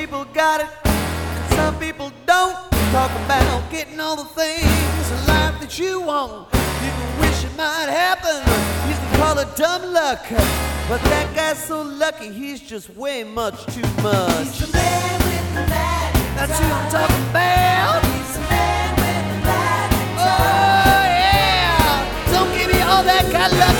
people got it, and some people don't. Talk about getting all the things in life that you want. You can wish it might happen, you can call it dumb luck, but that guy's so lucky, he's just way much too much. He's the man with the magic. That's who I'm talking about. He's the man with the magic. Oh yeah, don't give me all that kind of luck.